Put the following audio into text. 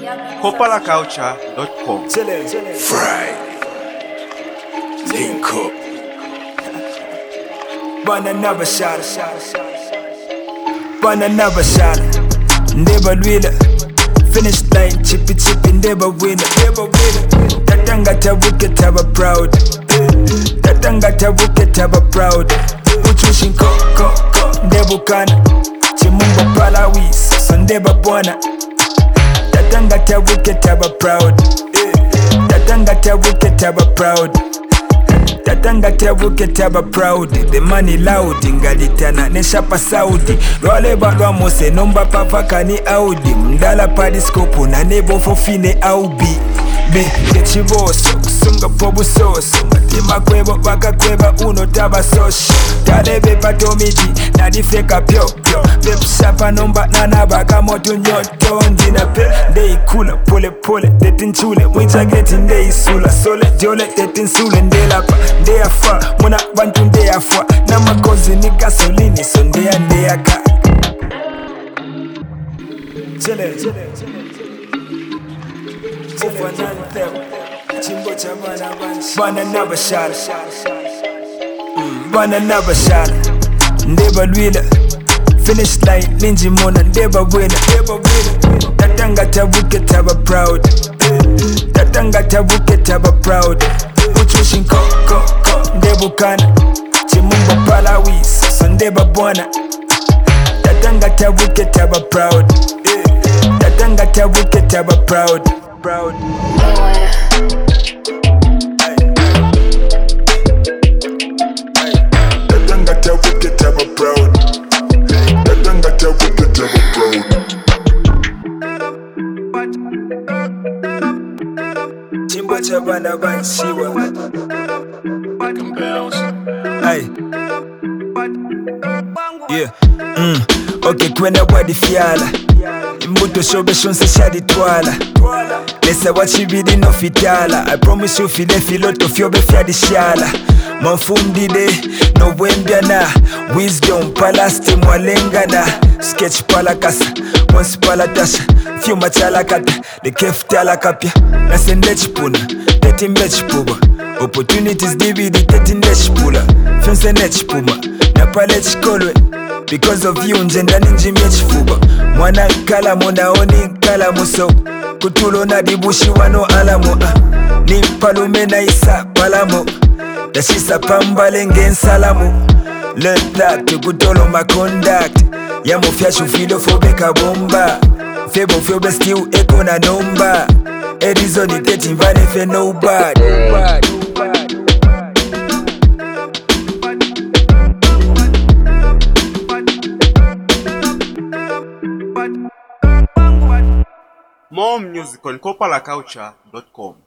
CopalaCulture.com. Fry. Link up. Run another shot. Run another shot. Never winner. Finish line, chippy, never winner. Tatangata wicket have a proud. Tatangata wicket have a proud. Uchushi ko, Nebukana. Chimumba Palawis, Sondeba Buana. Tatangata wicket have a proud. Tatangata wicket have a proud. Tatangata wicket have a proud. The money loud ingalitana neshapa Saudi. Role balwa mose nomba papa kani Audi. Mdala padiscope na nebo fofine aubi. Be kechivoso kusunga pobu soso. Matima kwebo waka kweba uno taba soshi. Talebe patomidi na difeka pyo pyo. Bepshapa nomba nana baka moto nyoto. Ndina pe ndei kula pole pole. Tetin chule mwincha geti ndei sula. Sole jole tetin sule ndelapa. Ndea fa muna bantu ndea fa. Na makozi ni gasolini so ndea ka. Chile Run another shot. Run another shot. Never winner. Finish line, Ninja Mona, never winner. Tatangata wicket have a proud. Tatangata wicket have a proud. Uchushi ko, Nebukana. Chimumba Palawis, Sondeba Buana. Tatangata wicket have a proud. Tatangata wicket have a proud. Tatangata wicket have a proud. Tatangata wicket have a proud. Chimba chabana banshiwa. Hey. Yeah. Okay, kwenda bwadi fiala. Imbuto shobe shonse shadi twala. Lesa wachibidi no fitala. I promise you file filoto fyobe fiadi shala. Manfundi de no wembiana. Wisdom palasti mwalengana. Sketch palakasa, once palatasha. Few machalakata, the kef talakapia. Nase nechpuna, teti mechpuba. Opportunities DVD teti nechpula. Fionse nechpuma, napalech kolwe. Because of you njenda ninji mechfuba. Mwana kala mona oni kala muso. Kutulo na dibushi wano alamo. Ni palume na isa palamo. Dashisa pambale ngen salamu. Learn that to kutolo ma conduct. Ya mofia shufilo fobeka bomba. Febo fyobe still eko na nomba. Edizoni teti mvane fe nobody. More music on CopalaCulture.com.